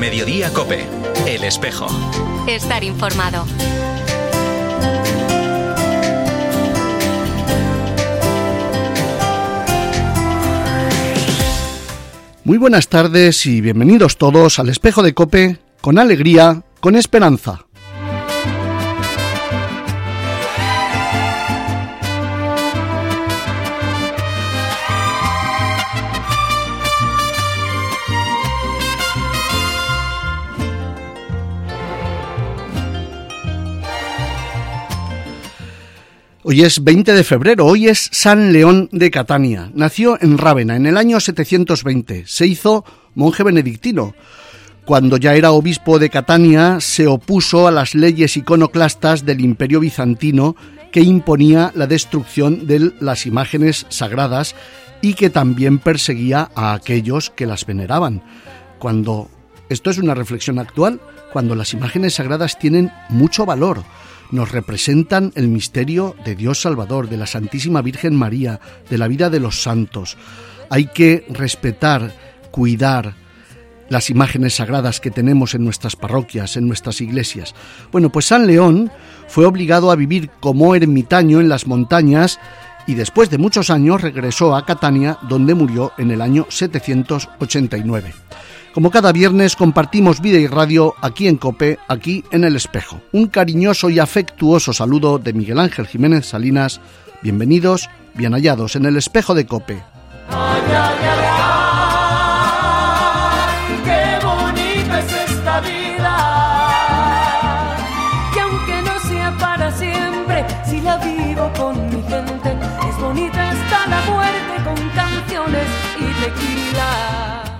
Mediodía COPE. El Espejo. Estar informado. Muy buenas tardes y bienvenidos todos al Espejo de COPE, con alegría, con esperanza. Hoy es 20 de febrero, hoy es San León de Catania. Nació en Rávena en el año 720. Se hizo monje benedictino. Cuando ya era obispo de Catania, se opuso a las leyes iconoclastas del Imperio Bizantino que imponía la destrucción de las imágenes sagradas y que también perseguía a aquellos que las veneraban. Esto es una reflexión actual, cuando las imágenes sagradas tienen mucho valor. Nos representan el misterio de Dios Salvador, de la Santísima Virgen María, de la vida de los santos. Hay que respetar, cuidar las imágenes sagradas que tenemos en nuestras parroquias, en nuestras iglesias. Bueno, pues San León fue obligado a vivir como ermitaño en las montañas y después de muchos años regresó a Catania, donde murió en el año 789. Como cada viernes compartimos vida y radio aquí en COPE, aquí en El Espejo. Un cariñoso y afectuoso saludo de Miguel Ángel Jiménez Salinas. Bienvenidos, bien hallados en El Espejo de COPE. Ay, ay, ay, ay, qué bonita es esta vida. Y aunque no sea para siempre, si la vivo con mi gente, es bonita hasta la muerte con canciones y tequila.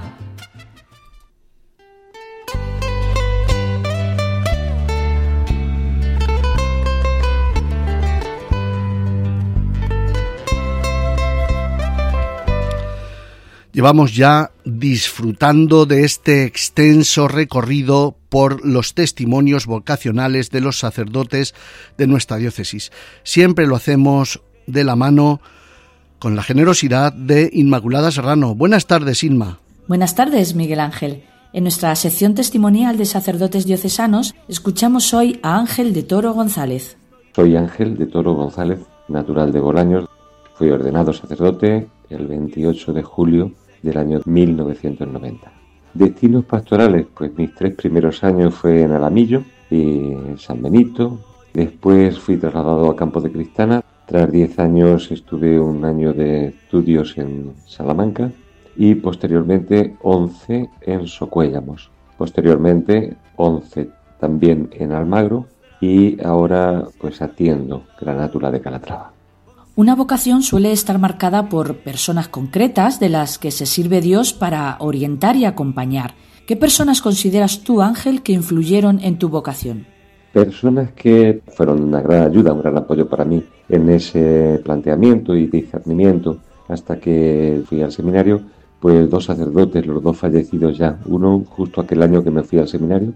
Llevamos ya disfrutando de este extenso recorrido por los testimonios vocacionales de los sacerdotes de nuestra diócesis. Siempre lo hacemos de la mano con la generosidad de Inmaculada Serrano. Buenas tardes, Inma. Buenas tardes, Miguel Ángel. En nuestra sección testimonial de sacerdotes diocesanos escuchamos hoy a Ángel de Toro González. Soy Ángel de Toro González, natural de Bolaños. Fui ordenado sacerdote el 28 de julio del año 1990. Destinos pastorales, pues mis 3 primeros años fue en Alamillo y en San Benito. Después fui trasladado a Campos de Cristana. Tras 10 años estuve un año de estudios en Salamanca y posteriormente 11 en Socuéllamos. Posteriormente 11 también en Almagro y ahora pues atiendo Granátula de Calatrava. Una vocación suele estar marcada por personas concretas de las que se sirve Dios para orientar y acompañar. ¿Qué personas consideras tú, Ángel, que influyeron en tu vocación? Personas que fueron una gran ayuda, un gran apoyo para mí en ese planteamiento y discernimiento hasta que fui al seminario, pues 2 sacerdotes, los 2 fallecidos ya. Uno justo aquel año que me fui al seminario,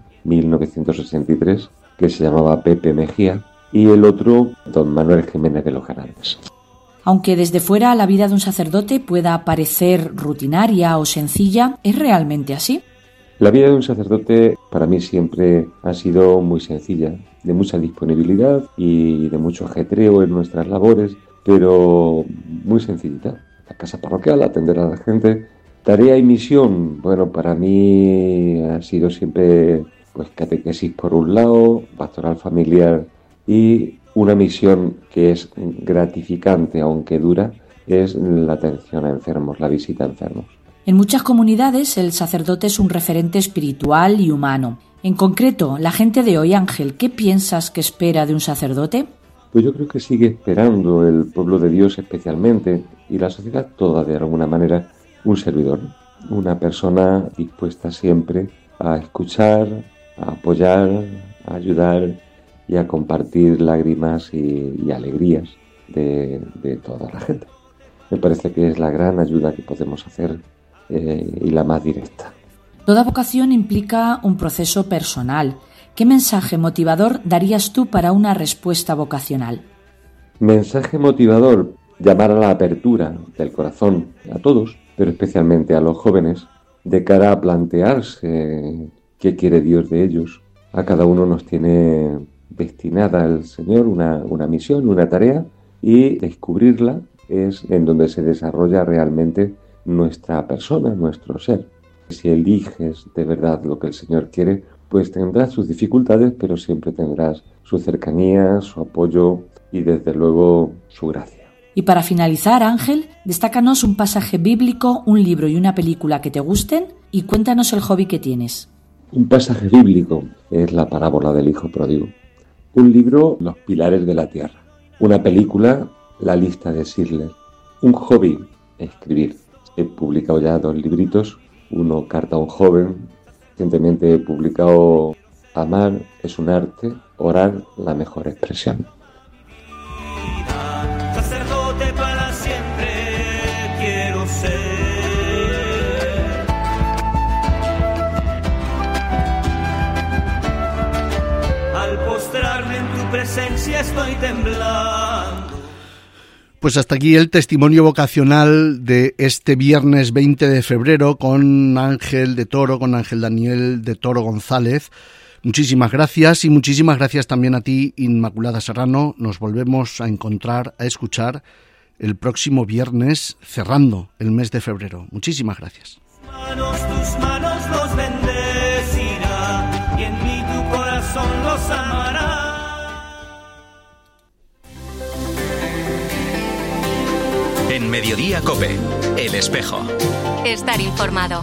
1963, que se llamaba Pepe Mejía, y el otro, don Manuel Jiménez de los Grandes. Aunque desde fuera la vida de un sacerdote pueda parecer rutinaria o sencilla, ¿es realmente así? La vida de un sacerdote para mí siempre ha sido muy sencilla, de mucha disponibilidad y de mucho ajetreo en nuestras labores, pero muy sencillita. La casa parroquial, atender a la gente. Tarea y misión, bueno, para mí ha sido siempre pues catequesis por un lado, pastoral familiar, y una misión que es gratificante, aunque dura, es la atención a enfermos, la visita a enfermos. En muchas comunidades el sacerdote es un referente espiritual y humano. En concreto, la gente de hoy, Ángel, ¿qué piensas que espera de un sacerdote? Pues yo creo que sigue esperando el pueblo de Dios especialmente, y la sociedad toda de alguna manera, un servidor, una persona dispuesta siempre a escuchar, a apoyar, a ayudar y a compartir lágrimas y alegrías de toda la gente. Me parece que es la gran ayuda que podemos hacer y la más directa. Toda vocación implica un proceso personal. ¿Qué mensaje motivador darías tú para una respuesta vocacional? Mensaje motivador, llamar a la apertura del corazón a todos, pero especialmente a los jóvenes, de cara a plantearse qué quiere Dios de ellos. A cada uno nos tiene destinada el Señor una misión, una tarea, y descubrirla es en donde se desarrolla realmente nuestra persona, nuestro ser. Si eliges de verdad lo que el Señor quiere, pues tendrás sus dificultades, pero siempre tendrás su cercanía, su apoyo y desde luego su gracia. Y para finalizar, Ángel, destácanos un pasaje bíblico, un libro y una película que te gusten y cuéntanos el hobby que tienes. Un pasaje bíblico es la parábola del Hijo Pródigo. Un libro, Los Pilares de la Tierra. Una película, La Lista de Schindler. Un hobby, escribir. He publicado ya 2 libritos, uno, Carta a un joven. Recientemente he publicado Amar es un arte, orar la mejor expresión. Sacerdote para siempre quiero ser. Al postrarme en tu presencia estoy temblando. Pues hasta aquí el testimonio vocacional de este viernes 20 de febrero con Ángel de Toro, con Ángel Daniel de Toro González. Muchísimas gracias y muchísimas gracias también a ti, Inmaculada Serrano. Nos volvemos a encontrar, a escuchar el próximo viernes, cerrando el mes de febrero. Muchísimas gracias. Tus manos los bendecirá y en mí tu corazón los amará. En Mediodía COPE, El Espejo. Estar informado.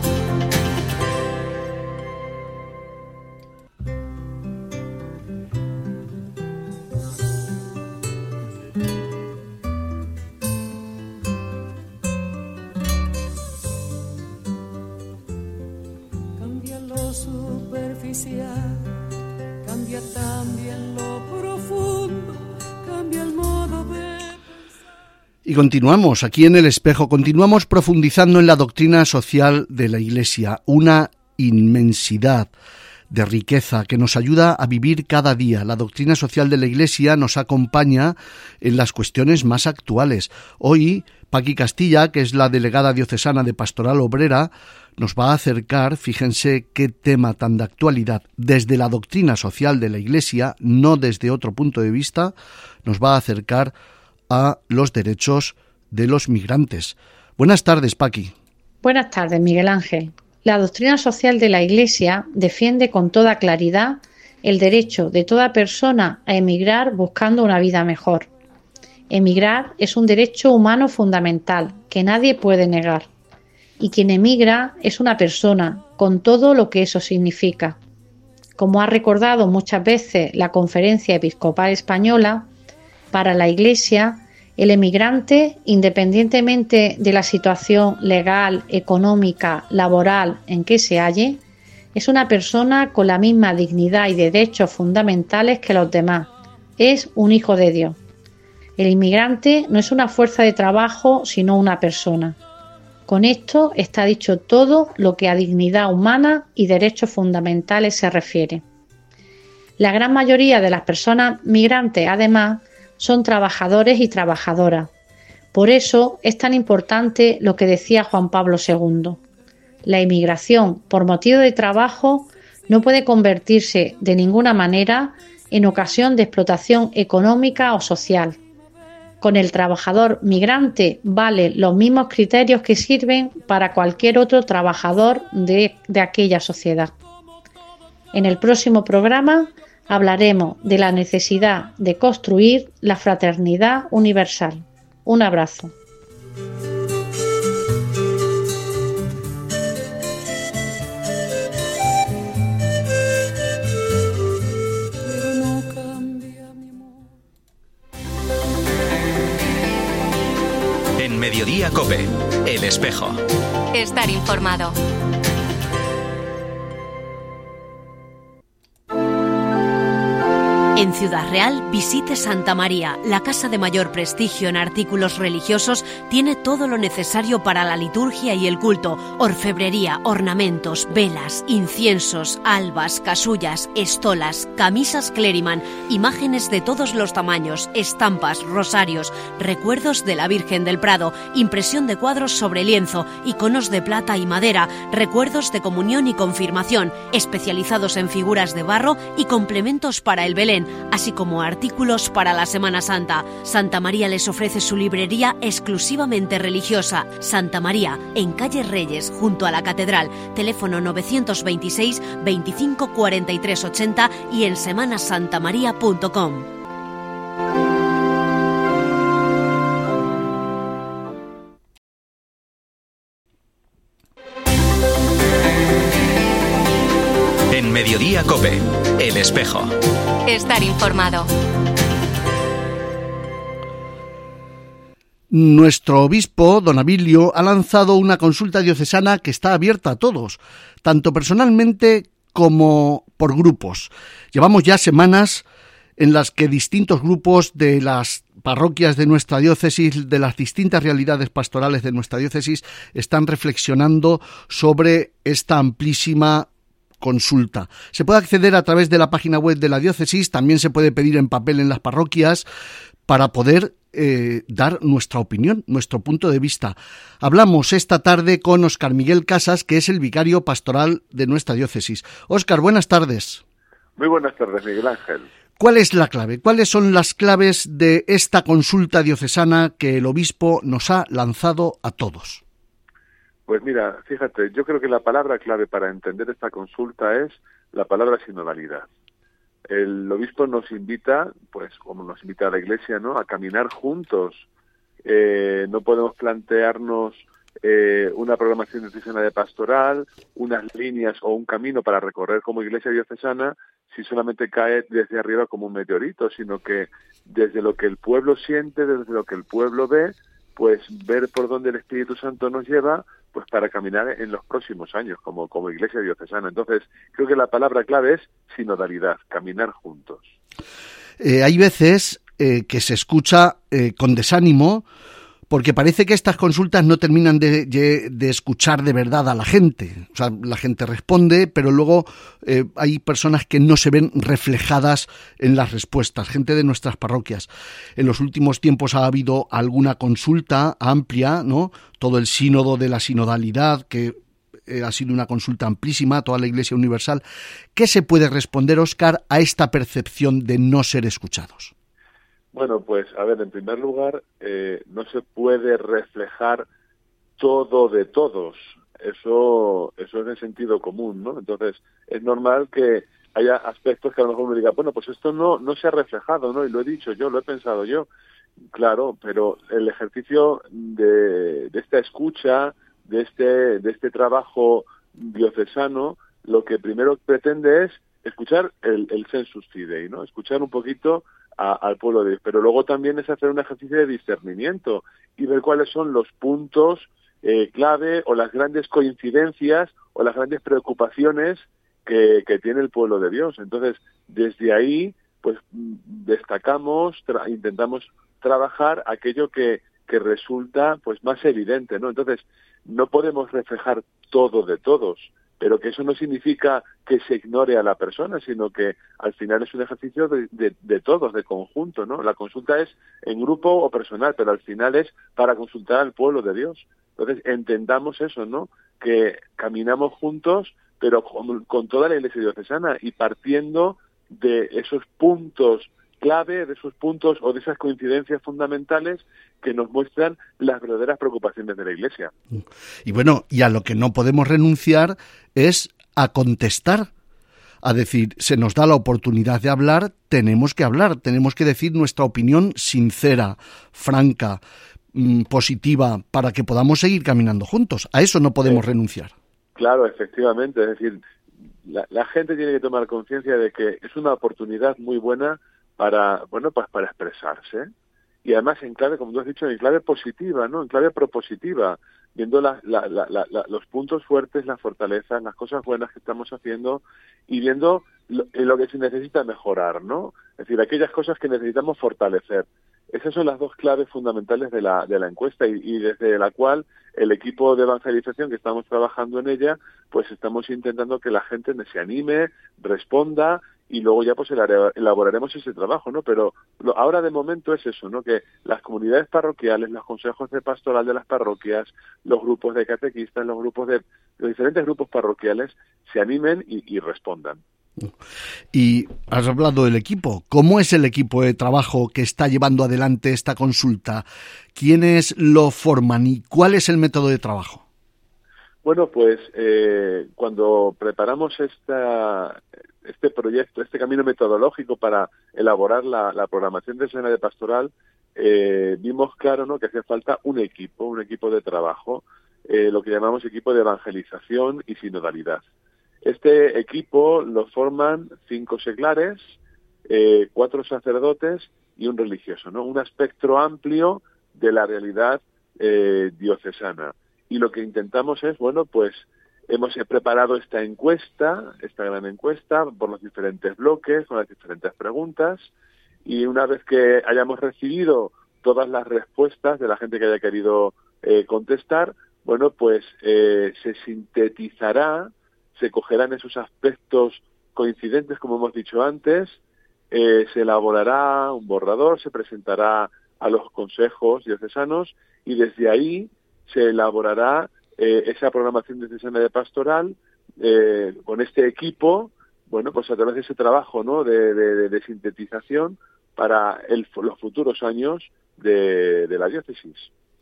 Cambia lo superficial, cambia también lo profundo, cambia el modo de... Y continuamos aquí en El Espejo, continuamos profundizando en la doctrina social de la Iglesia, una inmensidad de riqueza que nos ayuda a vivir cada día. La doctrina social de la Iglesia nos acompaña en las cuestiones más actuales. Hoy, Paqui Castilla, que es la delegada diocesana de Pastoral Obrera, nos va a acercar, fíjense qué tema tan de actualidad, desde la doctrina social de la Iglesia, no desde otro punto de vista, nos va a acercar a los derechos de los migrantes. Buenas tardes, Paqui. Buenas tardes, Miguel Ángel. La doctrina social de la Iglesia defiende con toda claridad el derecho de toda persona a emigrar buscando una vida mejor. Emigrar es un derecho humano fundamental que nadie puede negar. Y quien emigra es una persona, con todo lo que eso significa. Como ha recordado muchas veces la Conferencia Episcopal Española, para la Iglesia, el emigrante, independientemente de la situación legal, económica, laboral en que se halle, es una persona con la misma dignidad y derechos fundamentales que los demás. Es un hijo de Dios. El inmigrante no es una fuerza de trabajo, sino una persona. Con esto está dicho todo lo que a dignidad humana y derechos fundamentales se refiere. La gran mayoría de las personas migrantes, además, son trabajadores y trabajadoras. Por eso es tan importante lo que decía Juan Pablo II. La inmigración por motivo de trabajo no puede convertirse de ninguna manera en ocasión de explotación económica o social. Con el trabajador migrante valen los mismos criterios que sirven para cualquier otro trabajador de aquella sociedad. En el próximo programa hablaremos de la necesidad de construir la fraternidad universal. Un abrazo. En Mediodía COPE, El Espejo. Estar informado. En Ciudad Real, visite Santa María. La casa de mayor prestigio en artículos religiosos tiene todo lo necesario para la liturgia y el culto. Orfebrería, ornamentos, velas, inciensos, albas, casullas, estolas, camisas Cleriman, imágenes de todos los tamaños, estampas, rosarios, recuerdos de la Virgen del Prado, impresión de cuadros sobre lienzo, iconos de plata y madera, recuerdos de comunión y confirmación, especializados en figuras de barro y complementos para el Belén, así como artículos para la Semana Santa. Santa María les ofrece su librería exclusivamente religiosa. Santa María, en calle Reyes, junto a la Catedral. Teléfono 926 25 43 80 y en semanasantamaria.com. En Mediodía COPE, El Espejo. Estar informado. Nuestro obispo, don Abilio, ha lanzado una consulta diocesana que está abierta a todos, tanto personalmente como por grupos. Llevamos ya semanas en las que distintos grupos de las parroquias de nuestra diócesis, de las distintas realidades pastorales de nuestra diócesis, están reflexionando sobre esta amplísima consulta. Se puede acceder a través de la página web de la diócesis, también se puede pedir en papel en las parroquias para poder dar nuestra opinión, nuestro punto de vista. Hablamos esta tarde con Óscar Miguel Casas, que es el vicario pastoral de nuestra diócesis. Óscar, buenas tardes. Muy buenas tardes, Miguel Ángel. ¿Cuál es la clave? ¿Cuáles son las claves de esta consulta diocesana que el obispo nos ha lanzado a todos? Pues mira, fíjate, yo creo que la palabra clave para entender esta consulta es la palabra sinodalidad. El obispo nos invita, pues como nos invita a la Iglesia, ¿no?, a caminar juntos. No podemos plantearnos una programación diocesana de pastoral, unas líneas o un camino para recorrer como Iglesia diocesana si solamente cae desde arriba como un meteorito, sino que desde lo que el pueblo siente, desde lo que el pueblo ve, pues ver por dónde el Espíritu Santo nos lleva, pues para caminar en los próximos años como Iglesia diocesana. Entonces, creo que la palabra clave es sinodalidad, caminar juntos. Hay veces que se escucha con desánimo, porque parece que estas consultas no terminan de escuchar de verdad a la gente. O sea, la gente responde, pero luego hay personas que no se ven reflejadas en las respuestas, gente de nuestras parroquias. En los últimos tiempos ha habido alguna consulta amplia, ¿no? Todo el sínodo de la sinodalidad, que ha sido una consulta amplísima, toda la Iglesia Universal. ¿Qué se puede responder, Óscar, a esta percepción de no ser escuchados? Bueno, pues, a ver, en primer lugar, no se puede reflejar todo de todos. Eso es de sentido común, ¿no? Entonces, es normal que haya aspectos que a lo mejor uno diga, bueno, pues esto no se ha reflejado, ¿no? Y lo he dicho yo, lo he pensado yo. Claro, pero el ejercicio de esta escucha, de este trabajo diocesano, lo que primero pretende es escuchar el sensus fidei, ¿no? Escuchar un poquito al pueblo de Dios, pero luego también es hacer un ejercicio de discernimiento y ver cuáles son los puntos clave o las grandes coincidencias o las grandes preocupaciones que tiene el pueblo de Dios. Entonces, desde ahí, pues destacamos, intentamos trabajar aquello que resulta pues más evidente, ¿no? Entonces, no podemos reflejar todo de todos, pero que eso no significa que se ignore a la persona, sino que al final es un ejercicio de todos, de conjunto, ¿no? La consulta es en grupo o personal, pero al final es para consultar al pueblo de Dios. Entonces, entendamos eso, ¿no? Que caminamos juntos, pero con toda la Iglesia diocesana y partiendo de esos puntos clave, de esos puntos o de esas coincidencias fundamentales que nos muestran las verdaderas preocupaciones de la Iglesia. Y bueno, y a lo que no podemos renunciar es a contestar, a decir, se nos da la oportunidad de hablar, tenemos que decir nuestra opinión sincera, franca, positiva, para que podamos seguir caminando juntos. A eso no podemos renunciar. Claro, efectivamente, es decir, la gente tiene que tomar conciencia de que es una oportunidad muy buena para expresarse, y además en clave, como tú has dicho, en clave positiva, ¿no? En clave propositiva, viendo los puntos fuertes, las fortalezas, las cosas buenas que estamos haciendo y viendo lo que se necesita mejorar, ¿no? Es decir, aquellas cosas que necesitamos fortalecer. Esas son las dos claves fundamentales de la encuesta y desde la cual el equipo de evangelización que estamos trabajando en ella, pues estamos intentando que la gente se anime, responda y luego ya pues elaboraremos ese trabajo, ¿no? Pero ahora de momento es eso, ¿no? Que las comunidades parroquiales, los consejos de pastoral de las parroquias, los grupos de catequistas, los diferentes grupos parroquiales se animen y respondan. Y has hablado del equipo. ¿Cómo es el equipo de trabajo que está llevando adelante esta consulta? ¿Quiénes lo forman y cuál es el método de trabajo? Bueno, pues cuando preparamos este proyecto, este camino metodológico para elaborar la programación de Semana de Pastoral, vimos claro, ¿no?, que hacía falta un equipo de trabajo, lo que llamamos equipo de evangelización y sinodalidad. Este equipo lo forman 5 seglares, 4 sacerdotes y un religioso, ¿no? Un espectro amplio de la realidad diocesana. Y lo que intentamos es, bueno, pues hemos preparado esta gran encuesta, por los diferentes bloques, con las diferentes preguntas, y una vez que hayamos recibido todas las respuestas de la gente que haya querido contestar, bueno, pues se sintetizará, se cogerán esos aspectos coincidentes, como hemos dicho antes, se elaborará un borrador, se presentará a los consejos diocesanos y desde ahí se elaborará esa programación diocesana de pastoral con este equipo, bueno, pues a través de ese trabajo, ¿no?, de sintetización para los futuros años de la diócesis.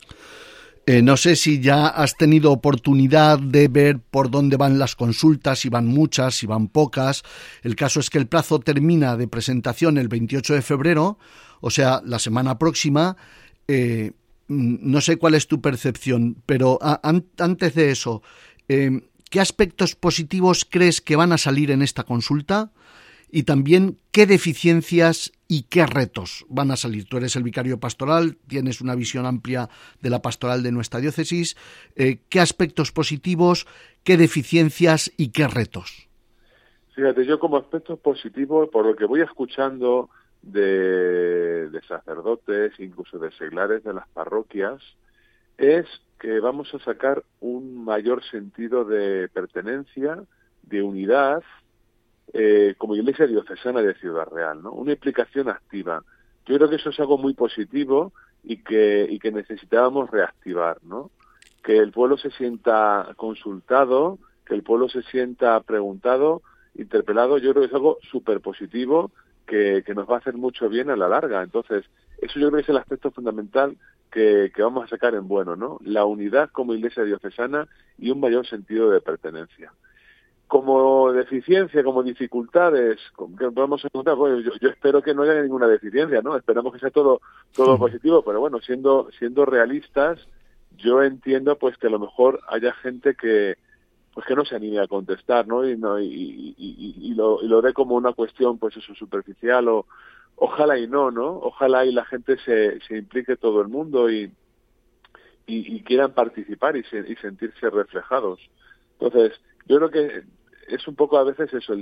No sé si ya has tenido oportunidad de ver por dónde van las consultas, si van muchas, si van pocas. El caso es que el plazo termina de presentación el 28 de febrero, o sea, la semana próxima. No sé cuál es tu percepción, pero antes de eso, ¿qué aspectos positivos crees que van a salir en esta consulta? Y también, ¿qué deficiencias y qué retos van a salir? Tú eres el vicario pastoral, tienes una visión amplia de la pastoral de nuestra diócesis. ¿Qué aspectos positivos, qué deficiencias y qué retos? Fíjate, yo como aspectos positivos, por lo que voy escuchando de sacerdotes, incluso de seglares de las parroquias, es que vamos a sacar un mayor sentido de pertenencia, de unidad, como Iglesia Diocesana de Ciudad Real, ¿no? Una implicación activa. Yo creo que eso es algo muy positivo y que necesitábamos reactivar, ¿no? Que el pueblo se sienta consultado, que el pueblo se sienta preguntado, interpelado. Yo creo que es algo súper positivo que nos va a hacer mucho bien a la larga. Entonces, eso yo creo que es el aspecto fundamental que vamos a sacar en bueno, ¿no? La unidad como Iglesia Diocesana y un mayor sentido de pertenencia. Como deficiencia, como dificultades que podemos encontrar, bueno, yo espero que no haya ninguna deficiencia, ¿no? Esperamos que sea todo positivo, pero bueno, siendo realistas, yo entiendo pues que a lo mejor haya gente que no se anime a contestar, ¿no? Y lo ve como una cuestión, pues eso, superficial, o ojalá y no, ¿no? Ojalá y la gente se implique, todo el mundo, y quieran participar y sentirse reflejados. Entonces, yo creo que es un poco a veces eso,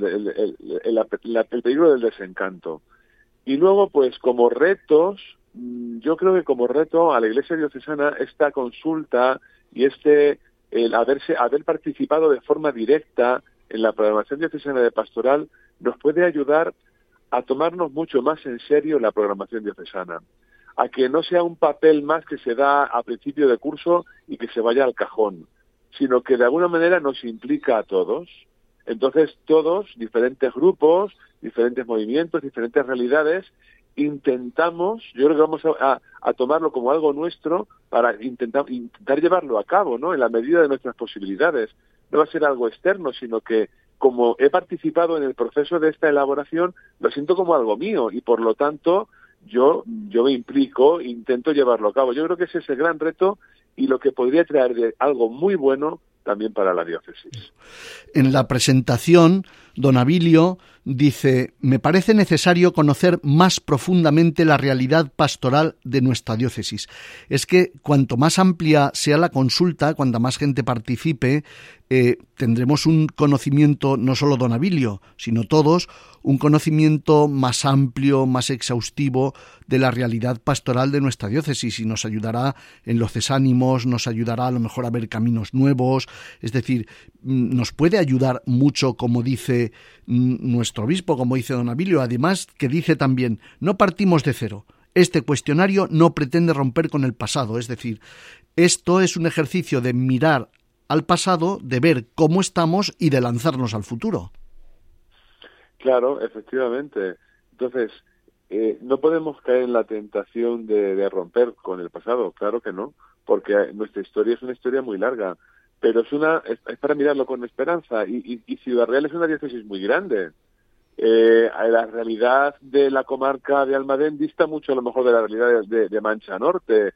el peligro del desencanto. Y luego, pues como retos, yo creo que como reto a la Iglesia Diocesana esta consulta y el haber participado de forma directa en la programación diocesana de pastoral nos puede ayudar a tomarnos mucho más en serio la programación diocesana, a que no sea un papel más que se da a principio de curso y que se vaya al cajón, sino que de alguna manera nos implica a todos. Entonces todos, diferentes grupos, diferentes movimientos, diferentes realidades, intentamos, yo creo que vamos a tomarlo como algo nuestro para intentar llevarlo a cabo, ¿no?, en la medida de nuestras posibilidades. No va a ser algo externo, sino que como he participado en el proceso de esta elaboración, lo siento como algo mío y por lo tanto yo me implico, intento llevarlo a cabo. Yo creo que ese es el gran reto y lo que podría traer de algo muy bueno también para la diócesis. En la presentación, don Abilio dice: me parece necesario conocer más profundamente la realidad pastoral de nuestra diócesis. Es que cuanto más amplia sea la consulta, cuanta más gente participe, tendremos un conocimiento, no solo don Abilio, sino todos, un conocimiento más amplio, más exhaustivo de la realidad pastoral de nuestra diócesis, y nos ayudará en los desánimos, nos ayudará a lo mejor a ver caminos nuevos, es decir, nos puede ayudar mucho, como dice nuestro obispo, como dice don Abilio, además que dice también: no partimos de cero. Este cuestionario no pretende romper con el pasado, es decir, esto es un ejercicio de mirar al pasado, de ver cómo estamos y de lanzarnos al futuro. Claro, efectivamente. Entonces, no podemos caer en la tentación de romper con el pasado, claro que no, porque nuestra historia es una historia muy larga, pero es para mirarlo con esperanza, y Ciudad Real es una diócesis muy grande. La realidad de la comarca de Almadén dista mucho a lo mejor de la realidad de Mancha Norte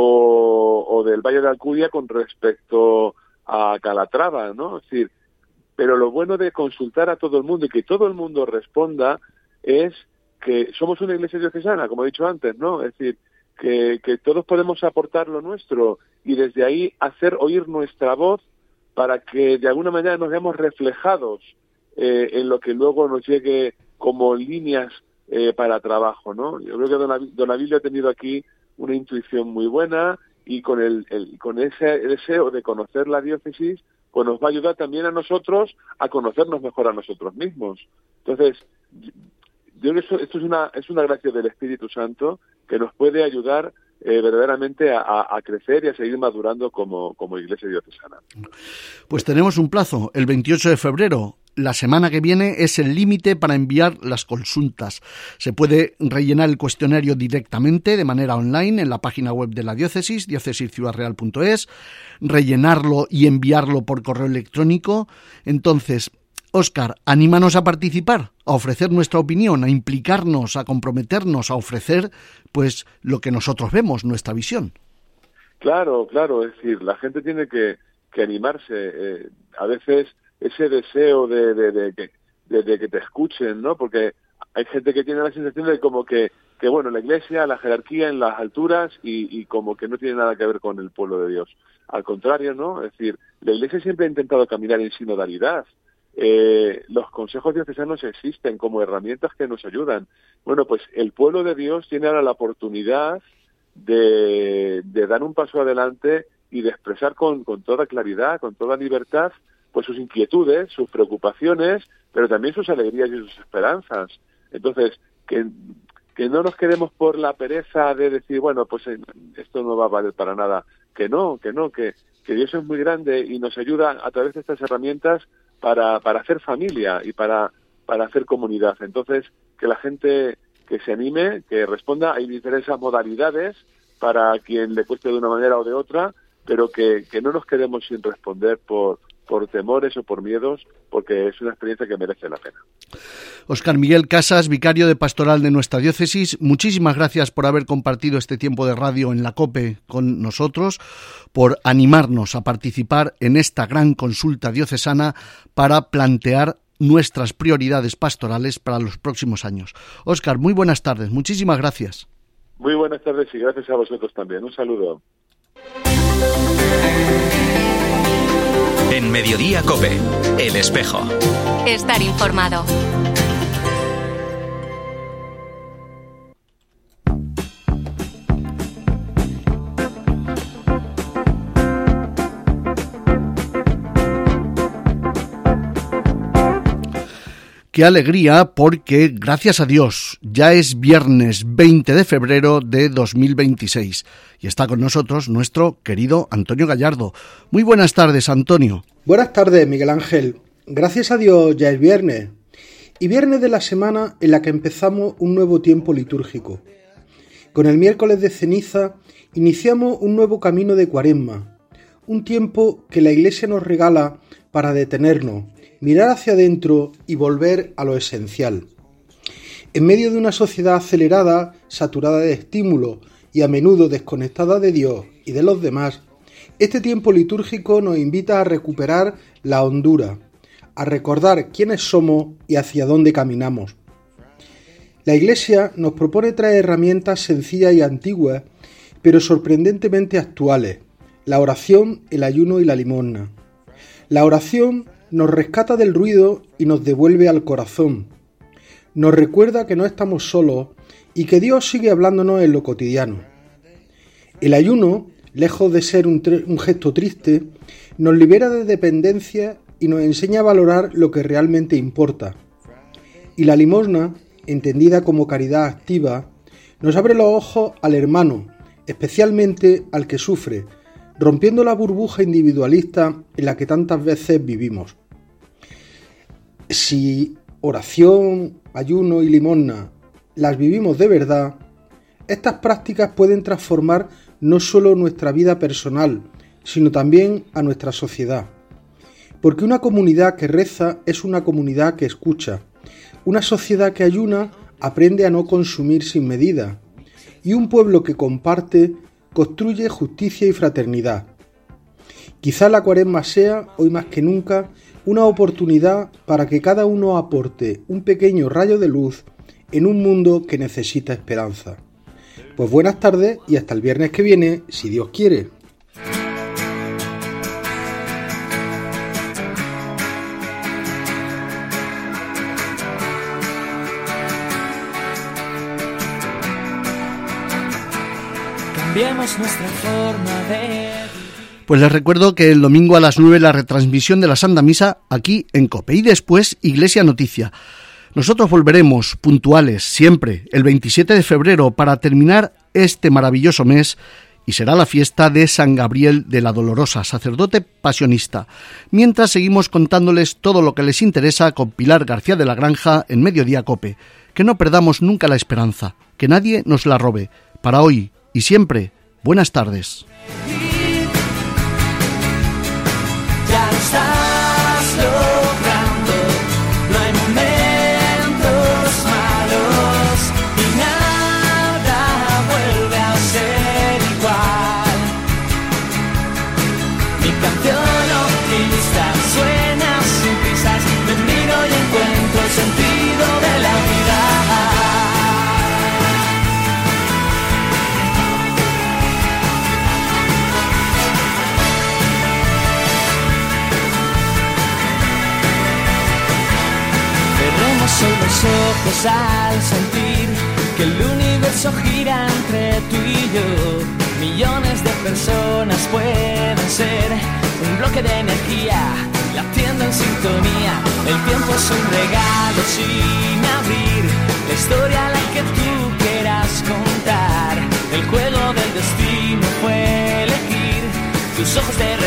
o del Valle de Alcudia con respecto a Calatrava, ¿no? Es decir, pero lo bueno de consultar a todo el mundo y que todo el mundo responda es que somos una iglesia diocesana, como he dicho antes, ¿no? Es decir, que todos podemos aportar lo nuestro y desde ahí hacer oír nuestra voz para que de alguna manera nos veamos reflejados en lo que luego nos llegue como líneas para trabajo, ¿no? Yo creo que don Abilio ha tenido aquí una intuición muy buena, y con ese deseo de conocer la diócesis, pues nos va a ayudar también a nosotros a conocernos mejor a nosotros mismos. Entonces, yo creo que esto es una gracia del Espíritu Santo que nos puede ayudar verdaderamente a crecer y a seguir madurando como iglesia diocesana. Pues tenemos un plazo, el 28 de febrero. La semana que viene es el límite para enviar las consultas. Se puede rellenar el cuestionario directamente de manera online en la página web de la diócesis, diocesisciudadreal.es, rellenarlo y enviarlo por correo electrónico. Entonces, Óscar, anímanos a participar, a ofrecer nuestra opinión, a implicarnos, a comprometernos, a ofrecer pues lo que nosotros vemos, nuestra visión. Claro, es decir, la gente tiene que animarse. A veces ese deseo de que te escuchen, ¿no? Porque hay gente que tiene la sensación de como que bueno, la iglesia, la jerarquía en las alturas y como que no tiene nada que ver con el pueblo de Dios. Al contrario, ¿no? Es decir, la iglesia siempre ha intentado caminar en sinodalidad. Los consejos diocesanos existen como herramientas que nos ayudan. Bueno, pues el pueblo de Dios tiene ahora la oportunidad de dar un paso adelante y de expresar con toda claridad, con toda libertad, pues sus inquietudes, sus preocupaciones, pero también sus alegrías y sus esperanzas. Entonces, que no nos quedemos por la pereza de decir, bueno, pues esto no va a valer para nada. Que Dios es muy grande y nos ayuda a través de estas herramientas para hacer familia y para hacer comunidad. Entonces, que la gente que se anime, que responda. Hay diferentes modalidades para quien le cueste de una manera o de otra, pero que no nos quedemos sin responder por temores o por miedos, porque es una experiencia que merece la pena. Óscar Miguel Casas, vicario de Pastoral de nuestra diócesis, muchísimas gracias por haber compartido este tiempo de radio en la COPE con nosotros, por animarnos a participar en esta gran consulta diocesana para plantear nuestras prioridades pastorales para los próximos años. Óscar, muy buenas tardes, muchísimas gracias. Muy buenas tardes y gracias a vosotros también. Un saludo. En Mediodía COPE, El Espejo. Estar informado. Qué alegría, porque, gracias a Dios, ya es viernes 20 de febrero de 2026 y está con nosotros nuestro querido Antonio Gallardo. Muy buenas tardes, Antonio. Buenas tardes, Miguel Ángel. Gracias a Dios ya es viernes, y viernes de la semana en la que empezamos un nuevo tiempo litúrgico. Con el miércoles de ceniza iniciamos un nuevo camino de Cuaresma, un tiempo que la Iglesia nos regala para detenernos, mirar hacia adentro y volver a lo esencial. En medio de una sociedad acelerada, saturada de estímulos y a menudo desconectada de Dios y de los demás, este tiempo litúrgico nos invita a recuperar la hondura, a recordar quiénes somos y hacia dónde caminamos. La Iglesia nos propone 3 herramientas sencillas y antiguas, pero sorprendentemente actuales: la oración, el ayuno y la limosna. La oración nos rescata del ruido y nos devuelve al corazón. Nos recuerda que no estamos solos y que Dios sigue hablándonos en lo cotidiano. El ayuno, lejos de ser un gesto triste, nos libera de dependencia y nos enseña a valorar lo que realmente importa. Y la limosna, entendida como caridad activa, nos abre los ojos al hermano, especialmente al que sufre, rompiendo la burbuja individualista en la que tantas veces vivimos. Si oración, ayuno y limosna las vivimos de verdad, estas prácticas pueden transformar no solo nuestra vida personal, sino también a nuestra sociedad. Porque una comunidad que reza es una comunidad que escucha. Una sociedad que ayuna aprende a no consumir sin medida. Y un pueblo que comparte construye justicia y fraternidad. Quizá la Cuaresma sea, hoy más que nunca, una oportunidad para que cada uno aporte un pequeño rayo de luz en un mundo que necesita esperanza. Pues buenas tardes y hasta el viernes que viene, si Dios quiere. Cambiemos nuestra forma de... Pues les recuerdo que el domingo a las 9 la retransmisión de la Santa Misa aquí en COPE y después Iglesia Noticia. Nosotros volveremos puntuales siempre el 27 de febrero para terminar este maravilloso mes y será la fiesta de San Gabriel de la Dolorosa, sacerdote pasionista. Mientras seguimos contándoles todo lo que les interesa con Pilar García de la Granja en Mediodía COPE. Que no perdamos nunca la esperanza, que nadie nos la robe. Para hoy y siempre, buenas tardes. Ya lo estás logrando, no hay momentos malos y nada vuelve a ser igual. Mi canción optimista suena sin prisas, me miro y encuentro el sentido de la vida. Cerremos hoy los ojos al sentir que el universo gira entre tú y yo. Millones de personas pueden ser un bloque de energía latiendo en sintonía. El tiempo es un regalo sin abrir, la historia a la que tú quieras contar. El juego del destino fue elegir tus ojos de